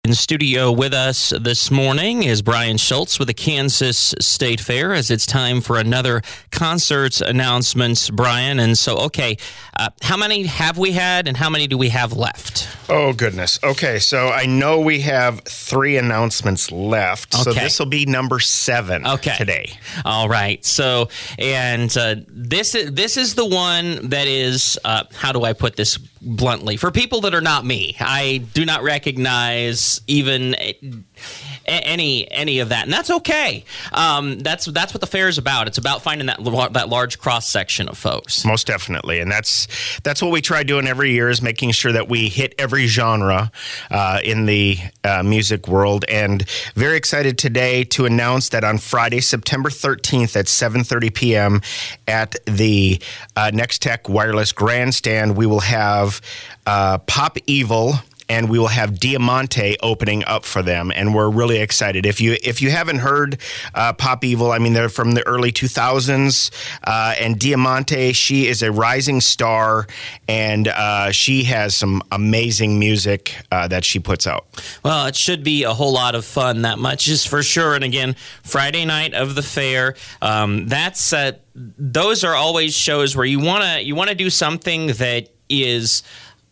In the studio with us this morning is Brian Schultz with the Kansas State Fair, as it's time for another concert announcements, Brian. And so, how many have we had and how many do we have left? Oh, goodness. Okay, so I know we have 3 announcements left, so this will be number 7 today. All right. So, and this is the one that is, how do I put this bluntly? For people that are not me, I do not recognize even any of that, and that's okay. That's what the fair is about. It's about finding that large cross section of folks. Most definitely, and that's what we try doing every year, is making sure that we hit every genre in the music world. And very excited today to announce that on Friday, September 13th at 7:30 p.m. at the Next Tech Wireless Grandstand, we will have Pop Evil, and we will have Diamante opening up for them, and we're really excited. If you haven't heard Pop Evil, I mean, they're from the early 2000s, and Diamante, she is a rising star, and she has some amazing music that she puts out. Well, it should be a whole lot of fun, that much is for sure. And again, Friday night of the fair, those are always shows where you wanna do something that is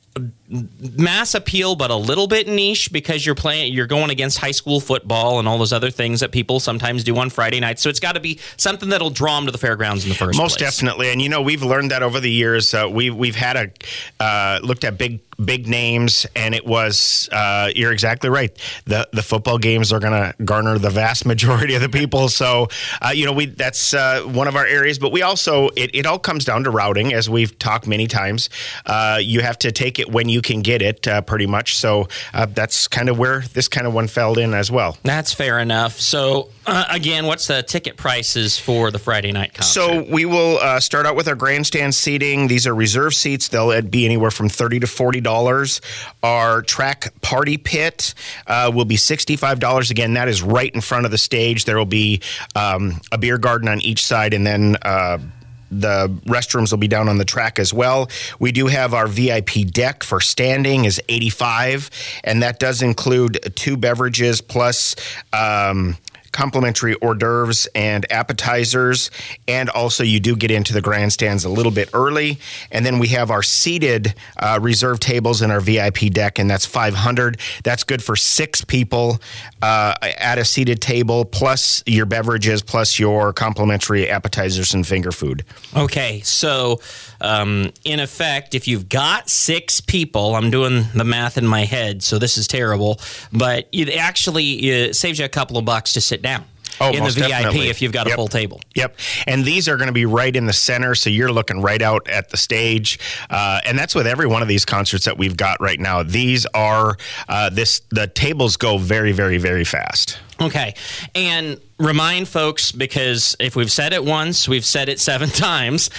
mass appeal, but a little bit niche, because you're going against high school football and all those other things that people sometimes do on Friday nights. So it's got to be something that'll draw them to the fairgrounds in the first place. Most definitely, and we've learned that over the years. We've had looked at big names, and it was you're exactly right. The football games are going to garner the vast majority of the people. So that's one of our areas. But we also it all comes down to routing, as we've talked many times. You have to take it when you can get it, pretty much. So that's kind of where this kind of one fell in as well. That's fair enough. So again, what's the ticket prices for the Friday night concert? So we will start out with our grandstand seating. These are reserve seats. They'll be anywhere from $30 to $40. Our track party pit will be $65. Again, that is right in front of the stage. There will be a beer garden on each side, and then the restrooms will be down on the track as well. We do have our VIP deck for standing is $85, and that does include 2 beverages plus complimentary hors d'oeuvres and appetizers, and also you do get into the grandstands a little bit early. And then we have our seated reserve tables in our VIP deck, and that's $500. That's good for 6 people at a seated table, plus your beverages, plus your complimentary appetizers and finger food. Okay, so in effect, if you've got 6 people, I'm doing the math in my head, so this is terrible, but it saves you a couple of bucks to sit down in the VIP definitely. If you've got a full table. Yep. And these are going to be right in the center, so you're looking right out at the stage. And that's with every one of these concerts that we've got right now. These are the tables go very, very, very fast. Okay. And remind folks, because if we've said it once, we've said it 7 times,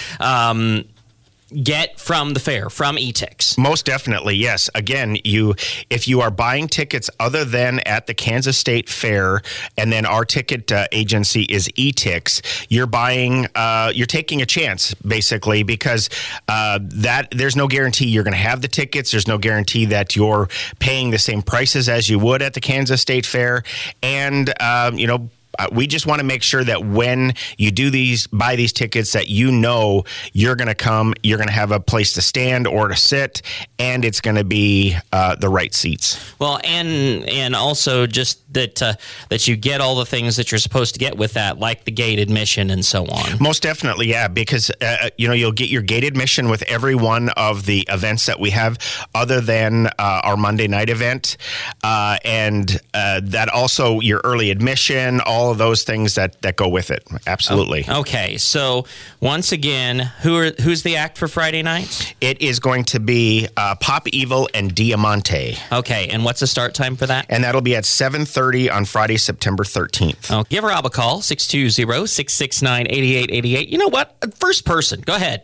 get from the fair, from eTix. Most definitely, yes. Again, if you are buying tickets other than at the Kansas State Fair, and then our ticket agency is eTix, you're taking a chance, basically, because there's no guarantee you're going to have the tickets. There's no guarantee that you're paying the same prices as you would at the Kansas State Fair, and we just want to make sure that when you buy these tickets, that you're going to come, you're going to have a place to stand or to sit, and it's going to be the right seats. Well, and also just that you get all the things that you're supposed to get with that, like the gate admission and so on. Most definitely, yeah, because you'll get your gate admission with every one of the events that we have, other than our Monday night event, and that also your early admission, all of those things that go with it. Absolutely. Okay, so once again, who's the act for Friday night? It is going to be Pop Evil and Diamante. Okay, and what's the start time for that? And that'll be at 7:30 on Friday, September 13th. Oh, give Rob a call, 620-669-8888. You know what? First person, go ahead.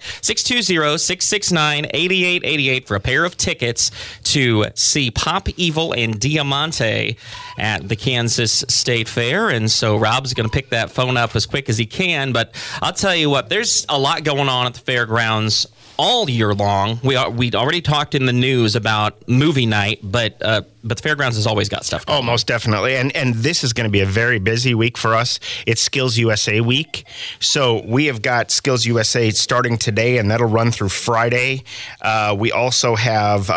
620-669-8888 for a pair of tickets to see Pop Evil and Diamante at the Kansas State Fair. And so Rob's going to pick that phone up as quick as he can. But I'll tell you what, there's a lot going on at the fairgrounds all year long. We'd already talked in the news about movie night, but the fairgrounds has always got stuff going on. Most definitely. And this is going to be a very busy week for us. It's Skills USA week. So we have got Skills USA starting today, and that'll run through Friday. We also have,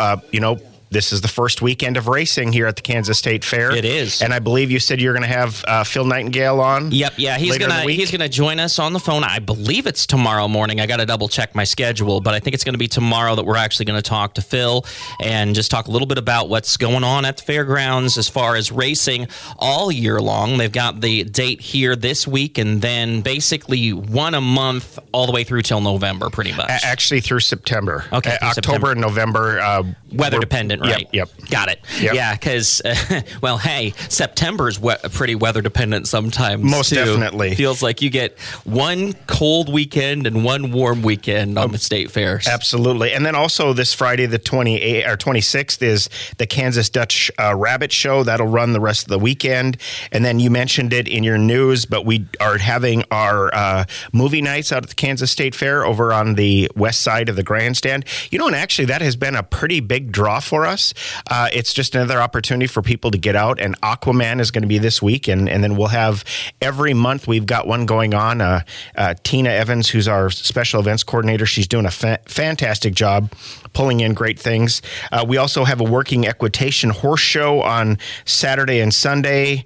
this is the first weekend of racing here at the Kansas State Fair. It is. And I believe you said you're going to have Phil Nightingale on. Yep, yeah, he's gonna join us on the phone. I believe it's tomorrow morning. I got to double check my schedule, but I think it's going to be tomorrow that we're actually going to talk to Phil and just talk a little bit about what's going on at the fairgrounds as far as racing all year long. They've got the date here this week, and then basically one a month all the way through till November, pretty much. Actually, through September. Okay, through October September. And November. Weather dependent. Right. Yep. Got it. Yep. Yeah, because, hey, September's pretty weather dependent sometimes. Most too. Definitely. Feels like you get one cold weekend and one warm weekend on the state fairs. Absolutely. And then also this Friday, the 28th or 26th, is the Kansas Dutch Rabbit Show. That'll run the rest of the weekend. And then you mentioned it in your news, but we are having our movie nights out at the Kansas State Fair over on the west side of the grandstand. And actually that has been a pretty big draw for us. It's just another opportunity for people to get out, and Aquaman is going to be this week, and then we'll have every month we've got one going on. Tina Evans, who's our special events coordinator, she's doing a fantastic job pulling in great things. We also have a working equitation horse show on Saturday and Sunday,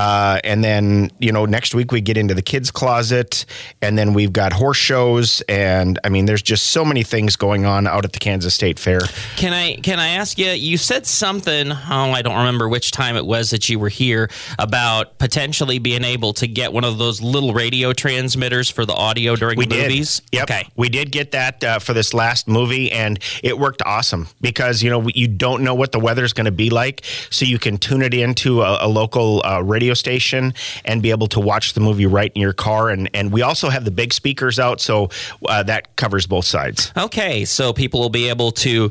and then next week we get into the kids closet, and then we've got horse shows, and I mean there's just so many things going on out at the Kansas State Fair. Can I ask you? You said something. I don't remember which time it was that you were here about potentially being able to get one of those little radio transmitters for the audio during the movies. Yep. Okay, we did get that for this last movie, and it worked awesome because you don't know what the weather's going to be like, so you can tune it into a local radio station and be able to watch the movie right in your car. And we also have the big speakers out, so that covers both sides. Okay, so people will be able to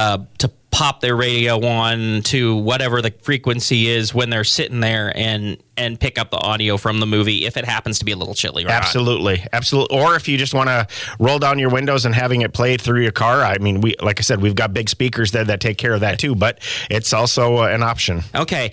pop their radio on to whatever the frequency is when they're sitting there and pick up the audio from the movie if it happens to be a little chilly. Right? Absolutely. Or if you just want to roll down your windows and having it played through your car, I mean, like I said, we've got big speakers there that take care of that too, but it's also an option. Okay.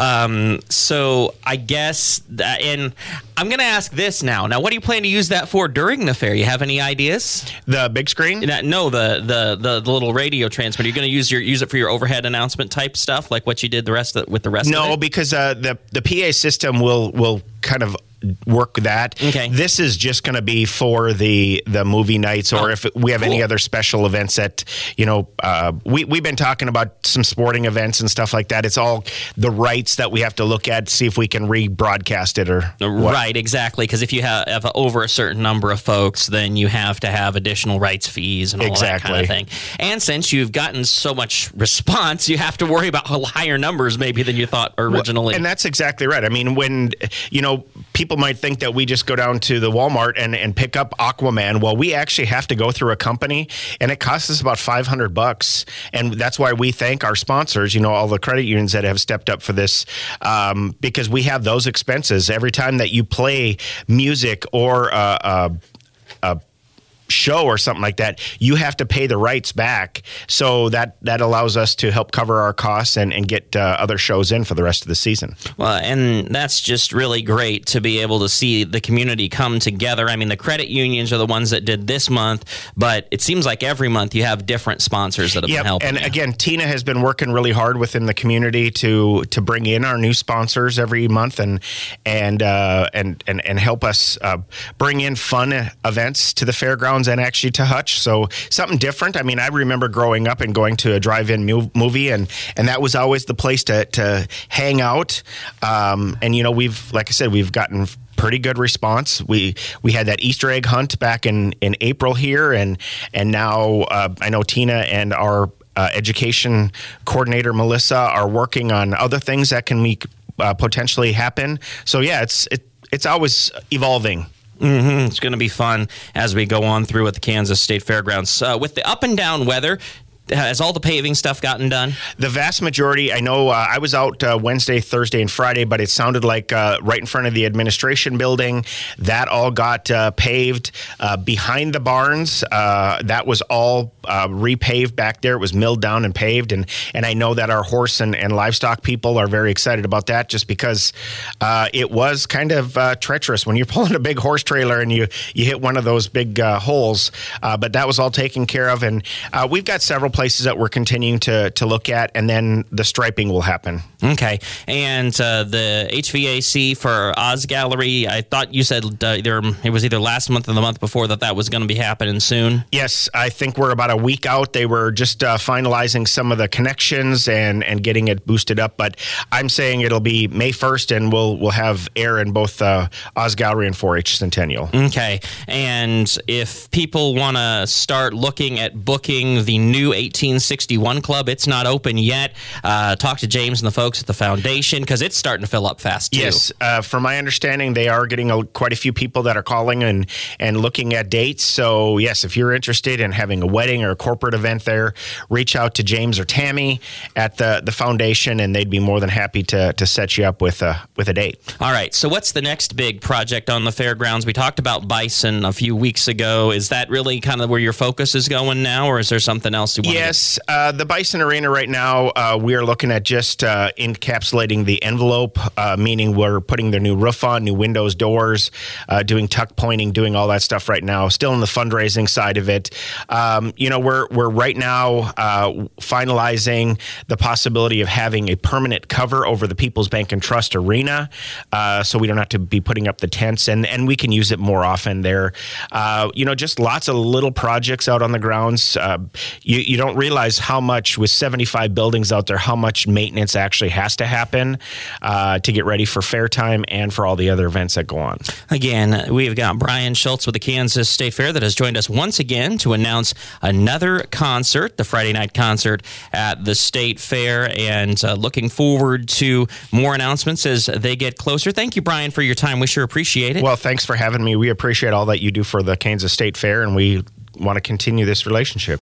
So I guess and I'm going to ask this now. Now, what do you plan to use that for during the fair? You have any ideas? The big screen? No, the little radio transmitter. You're going to use it for your overhead announcement type stuff, like what you did with the rest of it? No, because the PA system will kind of work that. Okay. This is just going to be for the movie nights, or if we have any other special events that, we've been talking about some sporting events and stuff like that. It's all the rights that we have to look at, see if we can rebroadcast it or what. Right, exactly. Because if you have over a certain number of folks, then you have to have additional rights fees and all that kind of thing. And since you've gotten so much response, you have to worry about higher numbers maybe than you thought originally. Well, and that's exactly right. I mean, when, people might think that we just go down to the Walmart and pick up Aquaman. Well, we actually have to go through a company, and it costs us about $500. And that's why we thank our sponsors, all the credit unions that have stepped up for this, because we have those expenses. Every time that you play music or a show or something like that, you have to pay the rights back. So that allows us to help cover our costs and get other shows in for the rest of the season. Well, and that's just really great to be able to see the community come together. I mean, the credit unions are the ones that did this month, but it seems like every month you have different sponsors that have been helping. And again, Tina has been working really hard within the community to bring in our new sponsors every month and help us bring in fun events to the fairgrounds and actually to Hutch. So something different. I mean, I remember growing up and going to a drive-in movie, and that was always the place to hang out. And we've gotten pretty good response. We had that Easter egg hunt back in April here, and now I know Tina and our education coordinator Melissa are working on other things that can potentially happen. So yeah, it's always evolving. Mm-hmm. It's going to be fun as we go on through at the Kansas State Fairgrounds. With the up and down weather, has all the paving stuff gotten done? The vast majority, I know I was out Wednesday, Thursday, and Friday, but it sounded like right in front of the administration building, that all got paved. Behind the barns, that was all repaved back there. It was milled down and paved. And I know that our horse and livestock people are very excited about that, just because it was kind of treacherous when you're pulling a big horse trailer and you hit one of those big holes. But that was all taken care of. And we've got several places that we're continuing to look at, and then the striping will happen. Okay. And the HVAC for Oz Gallery, I thought you said it was either last month or the month before that was going to be happening soon. Yes, I think we're about a week out. They were just finalizing some of the connections and getting it boosted up. But I'm saying it'll be May 1st, and we'll have air in both Oz Gallery and 4-H Centennial. Okay. And if people want to start looking at booking the new 1861 Club, it's not open yet. Talk to James and the folks at the foundation, because it's starting to fill up fast, too. Yes. From my understanding, they are getting quite a few people that are calling and looking at dates. So, yes, if you're interested in having a wedding or a corporate event there, reach out to James or Tammy at the foundation, and they'd be more than happy to set you up with a date. All right. So what's the next big project on the fairgrounds? We talked about bison a few weeks ago. Is that really kind of where your focus is going now, or is there something else you want Yes. The Bison Arena right now, we are looking at just encapsulating the envelope, meaning we're putting their new roof on, new windows, doors, doing tuck pointing, doing all that stuff right now. Still in the fundraising side of it. We're right now finalizing the possibility of having a permanent cover over the People's Bank and Trust Arena, so we don't have to be putting up the tents, and we can use it more often there. Just lots of little projects out on the grounds. You don't realize how much, with 75 buildings out there, how much maintenance actually has to happen to get ready for fair time and for all the other events that go on. Again, we've got Brian Schultz with the Kansas State Fair that has joined us once again to announce another concert, the Friday night concert at the State Fair, and looking forward to more announcements as they get closer. Thank you, Brian, for your time. We sure appreciate it. Well, thanks for having me. We appreciate all that you do for the Kansas State Fair, and we want to continue this relationship.